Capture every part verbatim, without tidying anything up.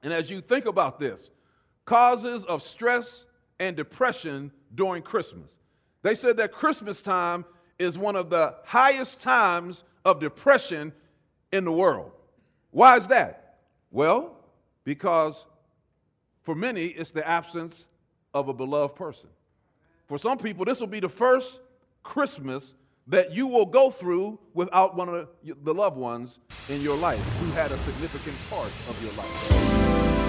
And as you think about this, causes of stress and depression during Christmas. They said that Christmas time is one of the highest times of depression in the world. Why is that? Well, because for many, it's the absence of a beloved person. For some people, this will be the first Christmas that you will go through without one of the loved ones in your life who had a significant part of your life.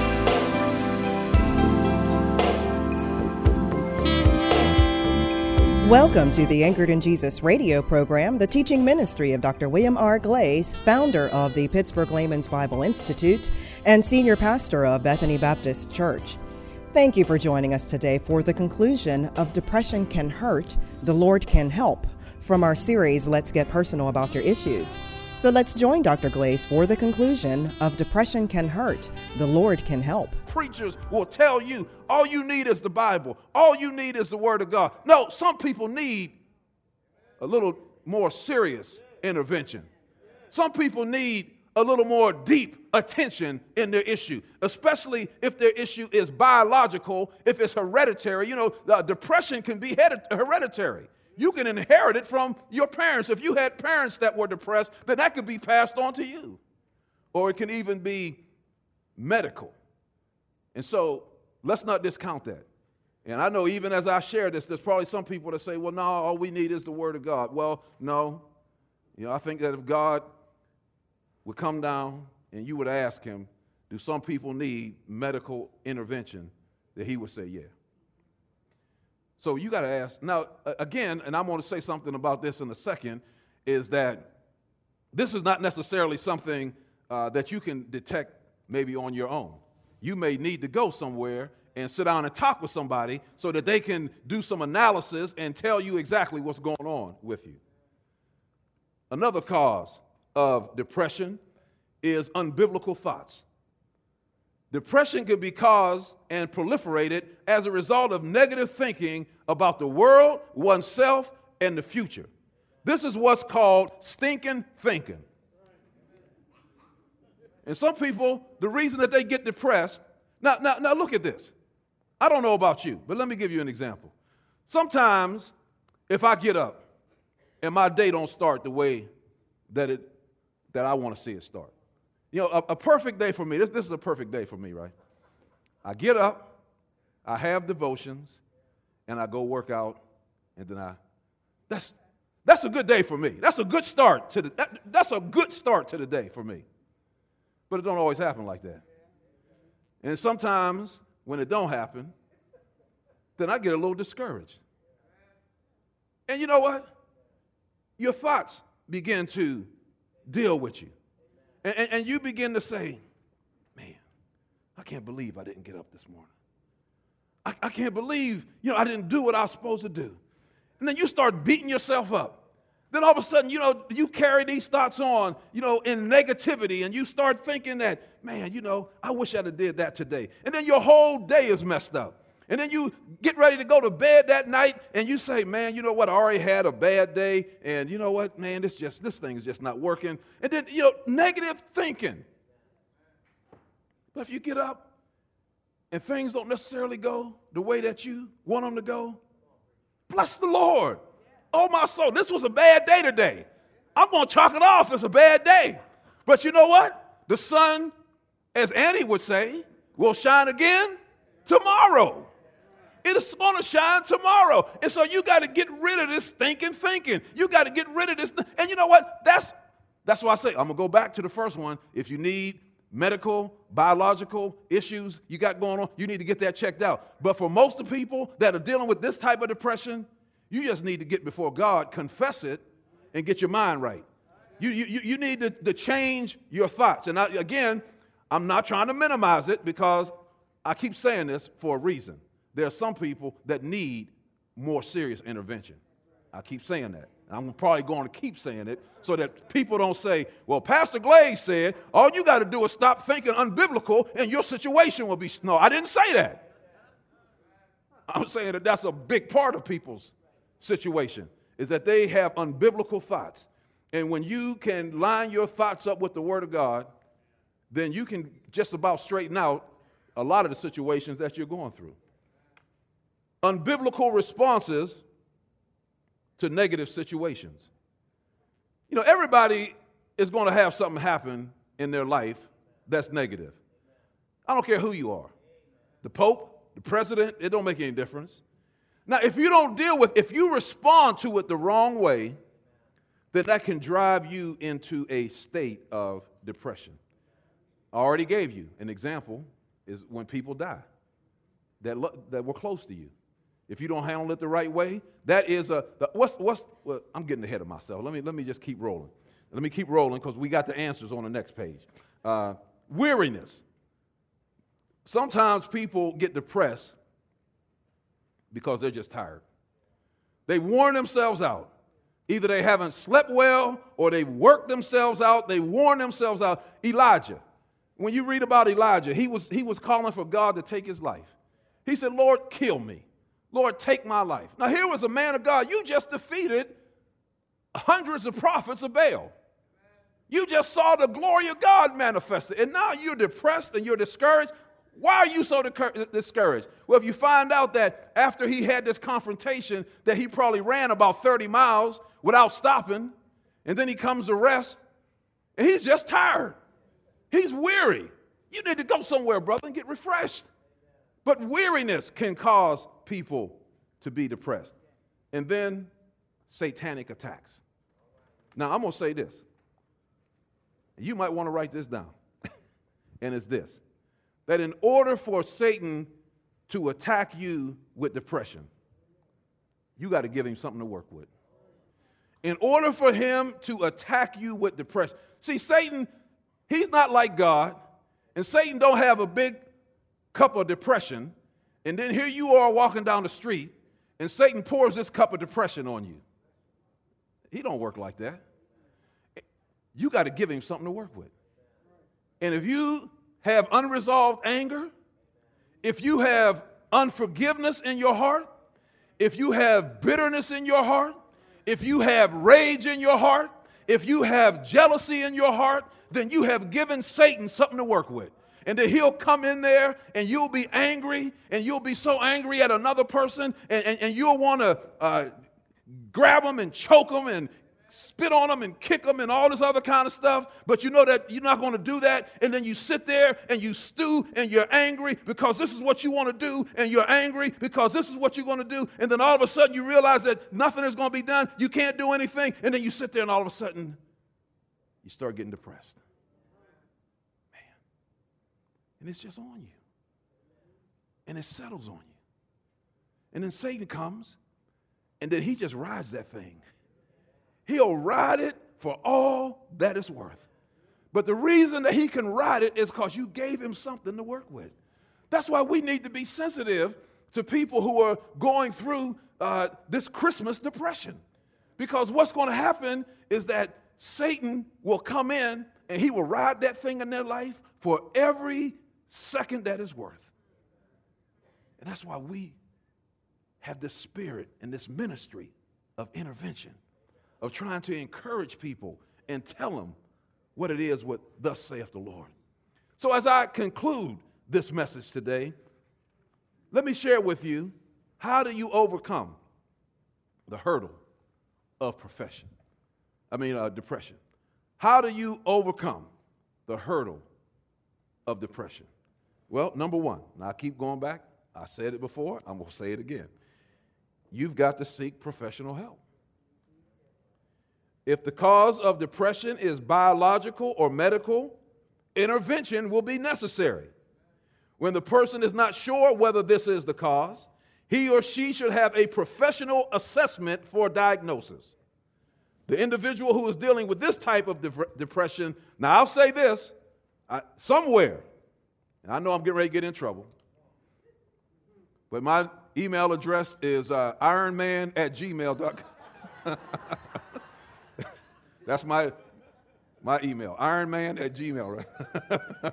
Welcome to the Anchored in Jesus radio program, the teaching ministry of Doctor William R. Glaze, founder of the Pittsburgh Layman's Bible Institute and senior pastor of Bethany Baptist Church. Thank you for joining us today for the conclusion of Depression Can Hurt, the Lord Can Help, from our series, Let's Get Personal About Your Issues. So let's join Doctor Glaze for the conclusion of Depression Can Hurt, the Lord Can Help. Preachers will tell you all you need is the Bible. All you need is the Word of God. No, some people need a little more serious intervention. Some people need a little more deep attention in their issue, especially if their issue is biological, if it's hereditary. You know, the depression can be hereditary. You can inherit it from your parents. If you had parents that were depressed, then that could be passed on to you. Or it can even be medical. And so let's not discount that. And I know even as I share this, there's probably some people that say, well, no, all we need is the Word of God. Well, no. You know, I think that if God would come down and you would ask him, do some people need medical intervention, that he would say, yeah. So you got to ask. Now, again, and I'm going to say something about this in a second, is that this is not necessarily something uh, that you can detect maybe on your own. You may need to go somewhere and sit down and talk with somebody so that they can do some analysis and tell you exactly what's going on with you. Another cause of depression is unbiblical thoughts. Depression can be caused and proliferated as a result of negative thinking about the world, oneself, and the future. This is what's called stinking thinking. And some people, the reason that they get depressed, now, now, now look at this. I don't know about you, but let me give you an example. Sometimes if I get up and my day don't start the way that it that I want to see it start. You know, a, a perfect day for me, this, this is a perfect day for me, right? I get up, I have devotions, and I go work out, and then I, that's that's a good day for me. That's a good start to the, that, that's a good start to the day for me. But it don't always happen like that. And sometimes when it don't happen, then I get a little discouraged. And you know what? Your thoughts begin to deal with you. And, and, and you begin to say, man, I can't believe I didn't get up this morning. I, I can't believe, you know, I didn't do what I was supposed to do. And then you start beating yourself up. Then all of a sudden, you know, you carry these thoughts on, you know, in negativity, and you start thinking that, man, you know, I wish I'd have did that today. And then your whole day is messed up. And then you get ready to go to bed that night, and you say, man, you know what, I already had a bad day, and you know what, man, this just this thing is just not working. And then, you know, negative thinking. But if you get up and things don't necessarily go the way that you want them to go, bless the Lord. Oh, my soul, this was a bad day today. I'm going to chalk it off as a bad day. But you know what? The sun, as Annie would say, will shine again tomorrow. It is going to shine tomorrow. And so you got to get rid of this thinking, thinking. You got to get rid of this. Th- and you know what? That's, that's why I say, I'm going to go back to the first one. If you need medical, biological issues you got going on, you need to get that checked out. But for most of the people that are dealing with this type of depression, you just need to get before God, confess it, and get your mind right. You, you, you need to, to change your thoughts. And I, again, I'm not trying to minimize it because I keep saying this for a reason. There are some people that need more serious intervention. I keep saying that. I'm probably going to keep saying it so that people don't say, well, Pastor Glaze said, all you got to do is stop thinking unbiblical and your situation will be... No, I didn't say that. I'm saying that that's a big part of people's situation, is that they have unbiblical thoughts. And when you can line your thoughts up with the Word of God, then you can just about straighten out a lot of the situations that you're going through. Unbiblical responses to negative situations. You know, everybody is going to have something happen in their life that's negative. I don't care who you are. The Pope, the president, it don't make any difference. Now, if you don't deal with, if you respond to it the wrong way, then that can drive you into a state of depression. I already gave you an example is when people die that, lo- that were close to you. If you don't handle it the right way, that is a, the, what's, what's, well, I'm getting ahead of myself. Let me, let me just keep rolling. Let me keep rolling because we got the answers on the next page. Uh, weariness. Sometimes people get depressed because they're just tired. They worn themselves out. Either they haven't slept well or they've worked themselves out. They worn themselves out. Elijah, when you read about Elijah, he was, he was calling for God to take his life. He said, Lord, kill me. Lord, take my life. Now, here was a man of God. You just defeated hundreds of prophets of Baal. You just saw the glory of God manifested. And now you're depressed and you're discouraged. Why are you so discouraged? Well, if you find out that after he had this confrontation that he probably ran about thirty miles without stopping, and then he comes to rest, and he's just tired. He's weary. You need to go somewhere, brother, and get refreshed. But weariness can cause people to be depressed. And then satanic attacks. Now, I'm going to say this. You might want to write this down. And it's this. That in order for Satan to attack you with depression, you got to give him something to work with. In order for him to attack you with depression. See, Satan, he's not like God, and Satan don't have a big cup of depression, and then here you are walking down the street, and Satan pours this cup of depression on you. He don't work like that. You got to give him something to work with. And if you have unresolved anger, if you have unforgiveness in your heart, if you have bitterness in your heart, if you have rage in your heart, if you have jealousy in your heart, then you have given Satan something to work with. And then he'll come in there and you'll be angry and you'll be so angry at another person and, and, and you'll want to uh, grab them and choke them and spit on them and kick them and all this other kind of stuff, but you know that you're not going to do that, and then you sit there and you stew and you're angry because this is what you want to do, and you're angry because this is what you're going to do, and then all of a sudden you realize that nothing is going to be done, you can't do anything, and then you sit there and all of a sudden you start getting depressed. Man. And it's just on you. And it settles on you. And then Satan comes, and then he just rides that thing. He'll ride it for all that it's worth. But the reason that he can ride it is because you gave him something to work with. That's why we need to be sensitive to people who are going through uh, this Christmas depression. Because what's going to happen is that Satan will come in and he will ride that thing in their life for every second that is worth. And that's why we have this spirit and this ministry of intervention, of trying to encourage people and tell them what it is, what thus saith the Lord. So as I conclude this message today, let me share with you, how do you overcome the hurdle of profession? I mean, uh, depression. How do you overcome the hurdle of depression? Well, number one, and I keep going back. I said it before. I'm going to say it again. You've got to seek professional help. If the cause of depression is biological or medical, intervention will be necessary. When the person is not sure whether this is the cause, he or she should have a professional assessment for diagnosis. The individual who is dealing with this type of de- depression, now I'll say this, I, somewhere, and I know I'm getting ready to get in trouble, but my email address is uh, ironman at gmail dot com. That's my, my email, ironman at gmail, right?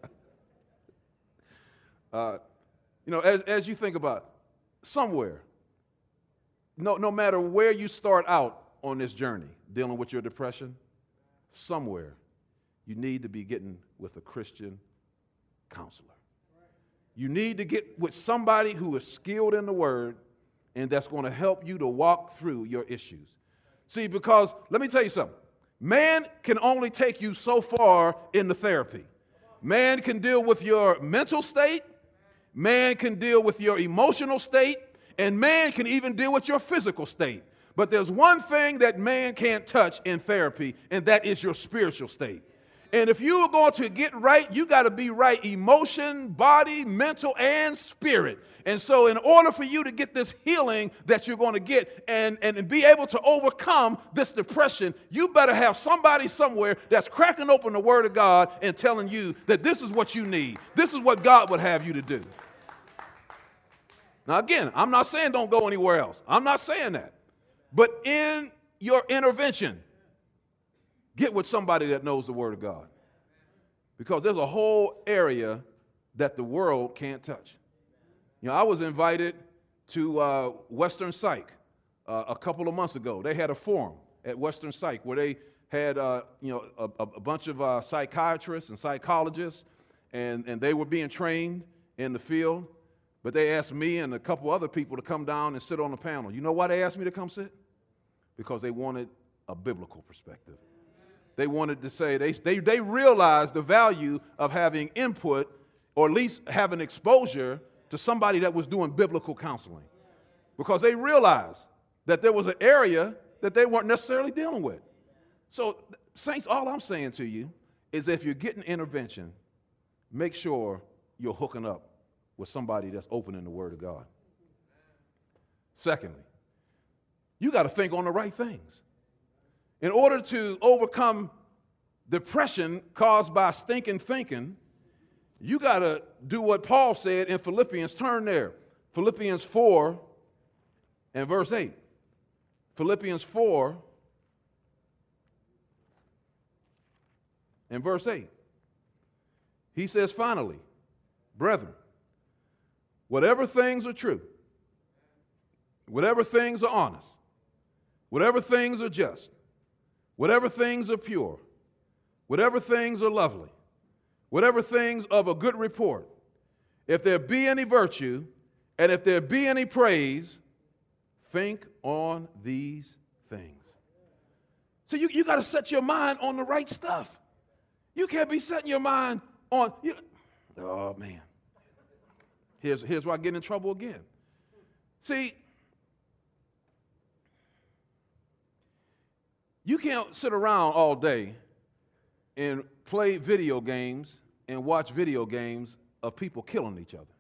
uh, you know, as, as you think about it, somewhere, no, no matter where you start out on this journey, dealing with your depression, somewhere you need to be getting with a Christian counselor. You need to get with somebody who is skilled in the word and that's going to help you to walk through your issues. See, because let me tell you something. Man can only take you so far in the therapy. Man can deal with your mental state. Man can deal with your emotional state. And man can even deal with your physical state. But there's one thing that man can't touch in therapy, and that is your spiritual state. And if you are going to get right, you got to be right emotion, body, mental, and spirit. And so in order for you to get this healing that you're going to get and, and be able to overcome this depression, you better have somebody somewhere that's cracking open the Word of God and telling you that this is what you need. This is what God would have you to do. Now, again, I'm not saying don't go anywhere else. I'm not saying that. But in your intervention, get with somebody that knows the Word of God. Because there's a whole area that the world can't touch. You know, I was invited to uh, Western Psych uh, a couple of months ago. They had a forum at Western Psych where they had, uh, you know, a, a bunch of uh, psychiatrists and psychologists, and, and they were being trained in the field. But they asked me and a couple other people to come down and sit on the panel. You know why they asked me to come sit? Because they wanted a biblical perspective. They wanted to say, they, they, they realized the value of having input, or at least having exposure to somebody that was doing biblical counseling. Because they realized that there was an area that they weren't necessarily dealing with. So, saints, all I'm saying to you is if you're getting intervention, make sure you're hooking up with somebody that's opening the Word of God. Secondly, you got to think on the right things. In order to overcome depression caused by stinking thinking, you got to do what Paul said in Philippians. Turn there. Philippians four and verse eight. Philippians four and verse eight. He says, finally, brethren, whatever things are true, whatever things are honest, whatever things are just, whatever things are pure, whatever things are lovely, whatever things of a good report, if there be any virtue, and if there be any praise, think on these things. So you, you got to set your mind on the right stuff. You can't be setting your mind on, you, oh man, here's, here's where I get in trouble again. See, you can't sit around all day and play video games and watch video games of people killing each other.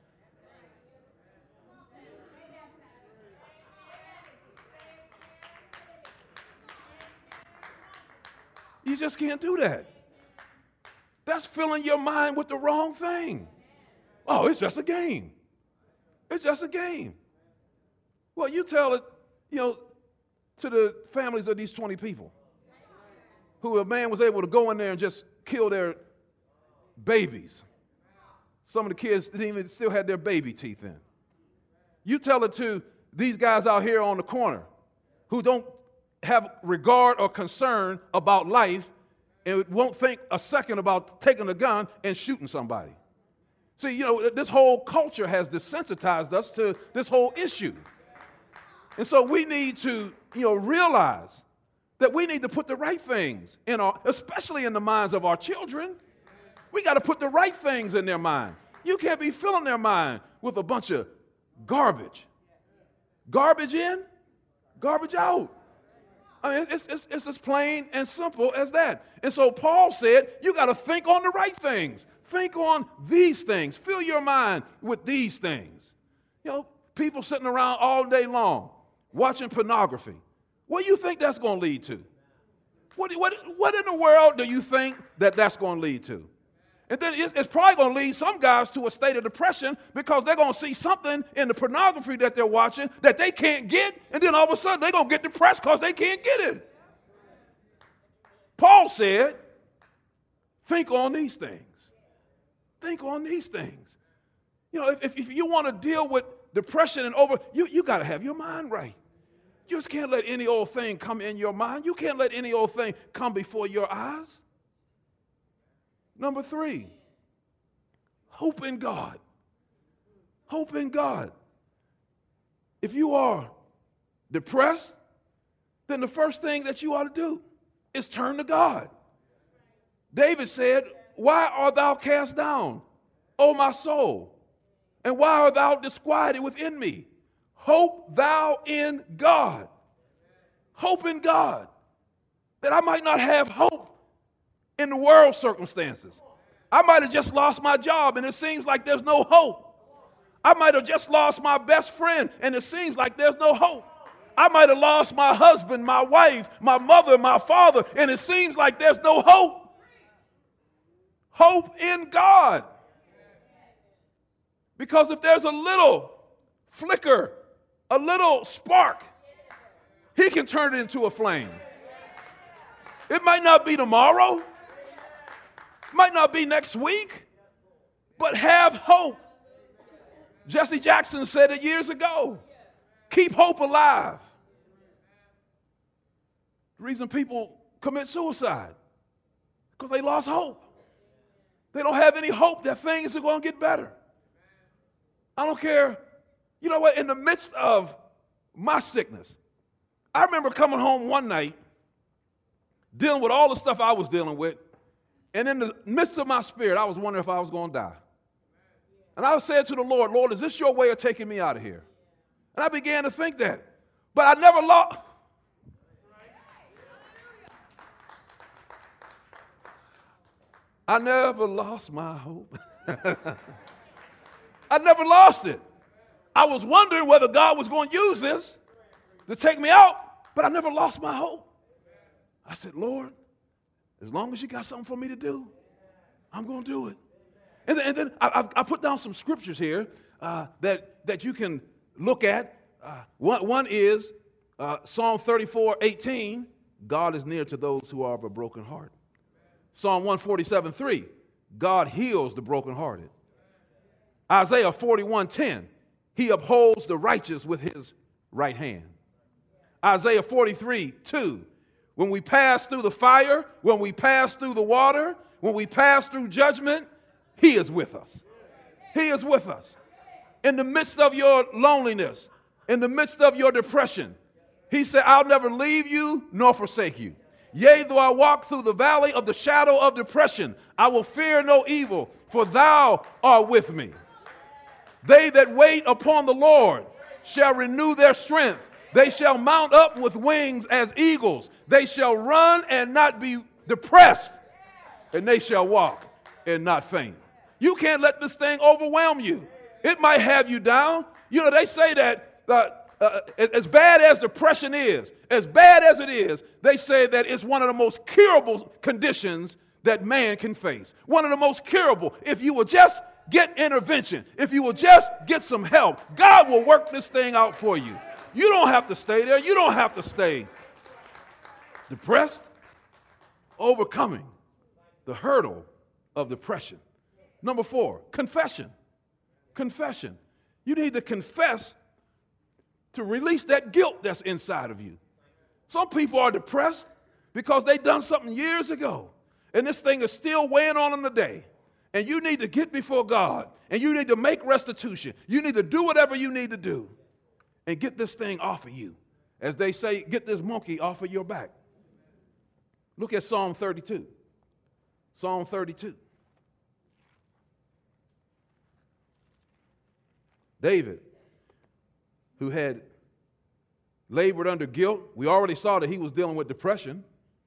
You just can't do that. That's filling your mind with the wrong thing. Oh, it's just a game. It's just a game. Well, you tell it, you know, to the families of these twenty people who a man was able to go in there and just kill their babies. Some of the kids didn't even still had their baby teeth in. You tell it to these guys out here on the corner who don't have regard or concern about life and won't think a second about taking a gun and shooting somebody. See, you know, this whole culture has desensitized us to this whole issue. And so we need to, you know, realize that we need to put the right things in our, especially in the minds of our children. We got to put the right things in their mind. You can't be filling their mind with a bunch of garbage. Garbage in, garbage out. I mean, it's, it's, it's as plain and simple as that. And so Paul said, you got to think on the right things. Think on these things. Fill your mind with these things. You know, people sitting around all day long watching pornography. What do you think that's going to lead to? What, what, what in the world do you think that that's going to lead to? And then it's, it's probably going to lead some guys to a state of depression because they're going to see something in the pornography that they're watching that they can't get, and then all of a sudden they're going to get depressed because they can't get it. Paul said, think on these things. Think on these things. You know, if, if you want to deal with depression and over, you, you got to have your mind right. You just can't let any old thing come in your mind. You can't let any old thing come before your eyes. Number three, hope in God. Hope in God. If you are depressed, then the first thing that you ought to do is turn to God. David said, why art thou cast down, O my soul? And why art thou disquieted within me? Hope thou in God. Hope in God. That I might not have hope in the world circumstances. I might have just lost my job and it seems like there's no hope. I might have just lost my best friend and it seems like there's no hope. I might have lost my husband, my wife, my mother, my father, and it seems like there's no hope. Hope in God. Because if there's a little flicker, a little spark, he can turn it into a flame. It might not be tomorrow, it might not be next week, but have hope. Jesse Jackson said it years ago. Keep hope alive. The reason people commit suicide, because they lost hope. They don't have any hope that things are going to get better. I don't care. You know what? In the midst of my sickness, I remember coming home one night, dealing with all the stuff I was dealing with, and in the midst of my spirit, I was wondering if I was going to die. And I said to the Lord, Lord, is this your way of taking me out of here? And I began to think that. But I never lost. I never lost my hope. I never lost it. I was wondering whether God was going to use this to take me out, but I never lost my hope. I said, Lord, as long as you got something for me to do, I'm going to do it. And then, and then I, I put down some scriptures here uh, that, that you can look at. Uh, one, one is uh, Psalm thirty-four eighteen, God is near to those who are of a broken heart. Psalm one forty-seven three, God heals the brokenhearted. Isaiah forty-one ten, he upholds the righteous with his right hand. Isaiah forty-three two, when we pass through the fire, when we pass through the water, when we pass through judgment, he is with us. He is with us. In the midst of your loneliness, in the midst of your depression, he said, I'll never leave you nor forsake you. Yea, though I walk through the valley of the shadow of depression, I will fear no evil, for thou art with me. They that wait upon the Lord shall renew their strength. They shall mount up with wings as eagles. They shall run and not be depressed, and they shall walk and not faint. You can't let this thing overwhelm you. It might have you down. You know, they say that uh, uh, as bad as depression is, as bad as it is, they say that it's one of the most curable conditions that man can face. One of the most curable. If you will just get intervention, if you will just get some help, God will work this thing out for you. You don't have to stay there. You don't have to stay depressed. Overcoming the hurdle of depression. Number four, confession. Confession. You need to confess to release that guilt that's inside of you. Some people are depressed because they've done something years ago, and this thing is still weighing on them today. And you need to get before God, and you need to make restitution. You need to do whatever you need to do and get this thing off of you. As they say, get this monkey off of your back. Look at Psalm thirty-two. Psalm thirty-two. David, who had labored under guilt. We already saw that he was dealing with depression.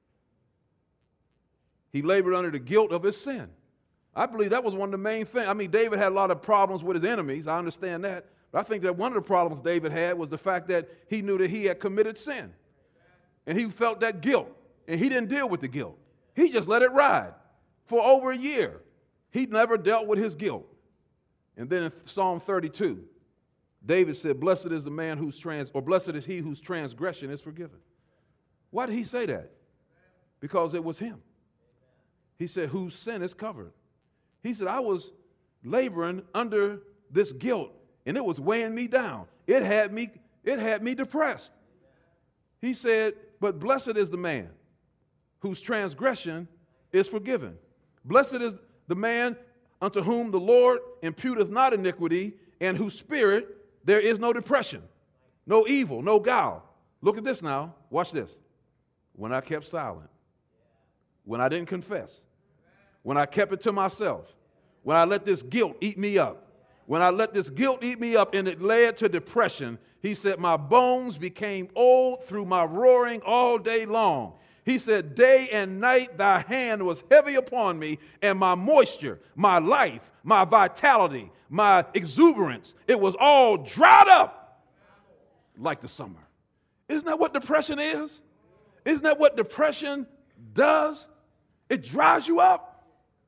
He labored under the guilt of his sin. I believe that was one of the main things. I mean, David had a lot of problems with his enemies. I understand that. But I think that one of the problems David had was the fact that he knew that he had committed sin. And he felt that guilt. And he didn't deal with the guilt. He just let it ride for over a year. He never dealt with his guilt. And then in Psalm thirty-two, David said, blessed is the man whose trans, or blessed is he whose transgression is forgiven. Why did he say that? Because it was him. He said, whose sin is covered. He said, I was laboring under this guilt, and it was weighing me down. It had me, it had me depressed. He said, but blessed is the man whose transgression is forgiven. Blessed is the man unto whom the Lord imputeth not iniquity, and whose spirit there is no depression, no evil, no guile. Look at this now. Watch this. When I kept silent, when I didn't confess, when I kept it to myself, when I let this guilt eat me up, when I let this guilt eat me up and it led to depression, he said, my bones became old through my roaring all day long. He said, day and night thy hand was heavy upon me, and my moisture, my life, my vitality, my exuberance, it was all dried up like the summer. Isn't that what depression is? Isn't that what depression does? It dries you up.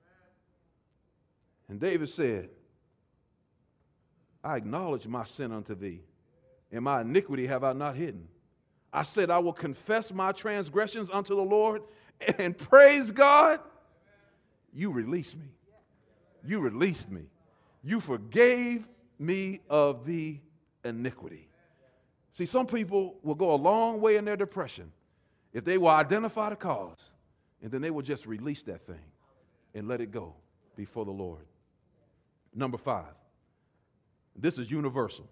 And David said, I acknowledge my sin unto thee, and my iniquity have I not hidden. I said, I will confess my transgressions unto the Lord, and praise God, you released me. You released me. You forgave me of the iniquity. See, some people will go a long way in their depression if they will identify the cause, and then they will just release that thing and let it go before the Lord. Number five, this is universal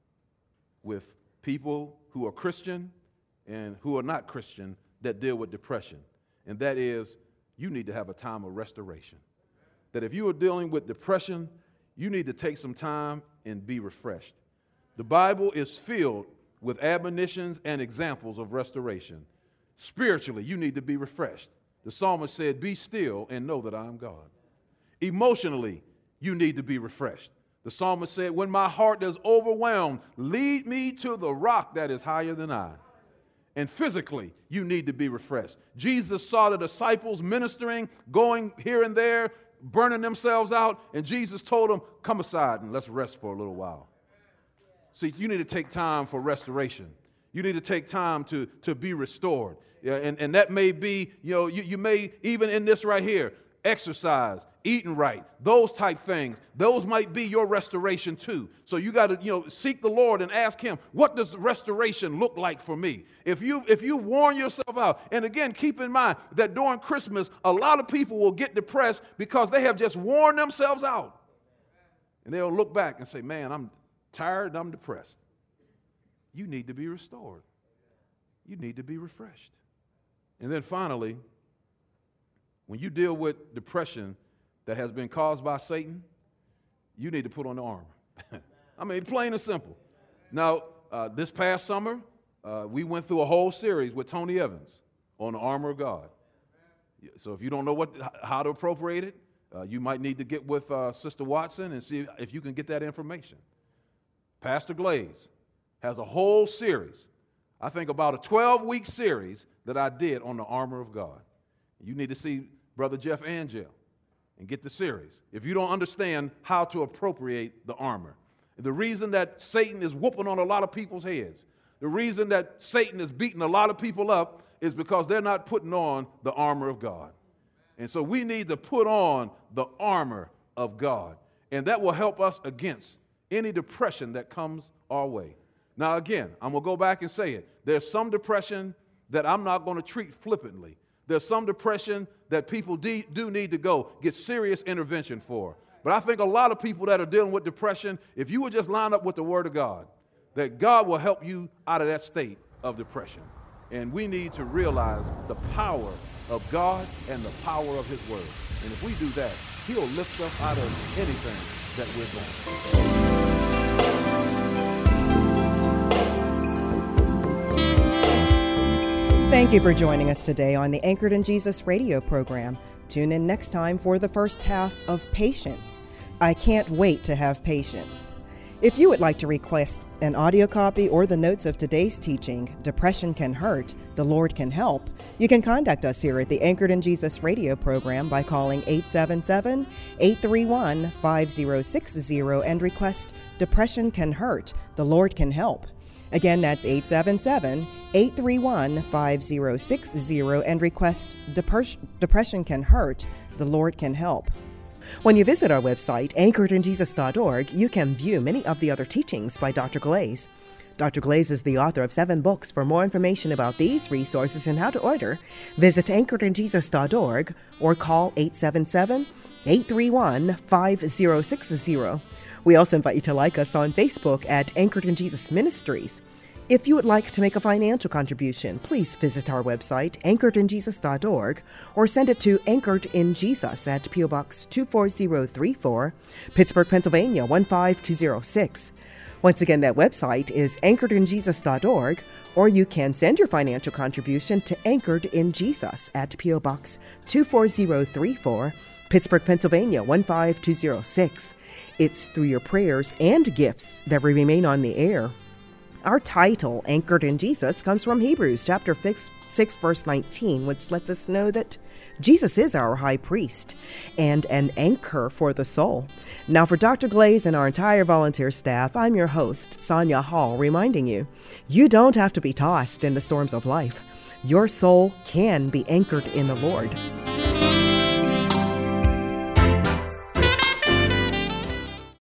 with people who are Christian and who are not Christian that deal with depression, and that is you need to have a time of restoration. That if you are dealing with depression, you need to take some time and be refreshed. The Bible is filled with admonitions and examples of restoration. Spiritually, you need to be refreshed. The psalmist said, be still and know that I am God. Emotionally, you need to be refreshed. The psalmist said, when my heart is overwhelmed, lead me to the rock that is higher than I. And physically, you need to be refreshed. Jesus saw the disciples ministering, going here and there, burning themselves out, and Jesus told them, come aside and let's rest for a little while. See, you need to take time for restoration. You need to take time to, to be restored. Yeah, and, and that may be, you know, you, you may, even in this right here, exercise, eating right, those type things, those might be your restoration too. So you got to, you know, seek the Lord and ask him, what does restoration look like for me? If you if you worn yourself out, and again, keep in mind that during Christmas, a lot of people will get depressed because they have just worn themselves out. And they'll look back and say, man, I'm tired and I'm depressed. You need to be restored. You need to be refreshed. And then finally, when you deal with depression that has been caused by Satan, you need to put on the armor. I mean, plain and simple. Now, uh, this past summer, uh, we went through a whole series with Tony Evans on the armor of God. So if you don't know what, how to appropriate it, uh, you might need to get with uh, Sister Watson and see if you can get that information. Pastor Glaze has a whole series, I think about a twelve-week series that I did on the armor of God. You need to see Brother Jeff Angel and get the series if you don't understand how to appropriate the armor. The reason that Satan is whooping on a lot of people's heads, the reason that Satan is beating a lot of people up is because they're not putting on the armor of God. And so we need to put on the armor of God, and that will help us against any depression that comes our way. Now, again, I'm going to go back and say it. There's some depression that I'm not going to treat flippantly. There's some depression that people de- do need to go get serious intervention for. But I think a lot of people that are dealing with depression, if you would just line up with the Word of God, that God will help you out of that state of depression. And we need to realize the power of God and the power of His Word. And if we do that, He'll lift us out of anything that we're going. Thank you for joining us today on the Anchored in Jesus radio program. Tune in next time for the first half of Patience. I can't wait to have patience. If you would like to request an audio copy or the notes of today's teaching, Depression Can Hurt, the Lord Can Help, you can contact us here at the Anchored in Jesus radio program by calling eight seven seven, eight three one, five zero six zero and request Depression Can Hurt, the Lord Can Help. Again, that's eight seven seven, eight three one, five zero six zero and request Depres- Depression Can Hurt, the Lord Can Help. When you visit our website, anchored in jesus dot org, you can view many of the other teachings by Doctor Glaze. Doctor Glaze is the author of seven books. For more information about these resources and how to order, visit anchored in jesus dot org or call eight seven seven, eight three one, five zero six zero. We also invite you to like us on Facebook at Anchored in Jesus Ministries. If you would like to make a financial contribution, please visit our website, anchored in jesus dot org, or send it to Anchored in Jesus at P O Box two four zero three four, Pittsburgh, Pennsylvania one five two zero six. Once again, that website is anchored in jesus dot org, or you can send your financial contribution to Anchored in Jesus at P O Box two four zero three four, Pittsburgh, Pennsylvania one five two zero six. It's through your prayers and gifts that we remain on the air. Our title, Anchored in Jesus, comes from Hebrews chapter six, verse nineteen, which lets us know that Jesus is our high priest and an anchor for the soul. Now, for Doctor Glaze and our entire volunteer staff, I'm your host, Sonia Hall, reminding you, you don't have to be tossed in the storms of life. Your soul can be anchored in the Lord.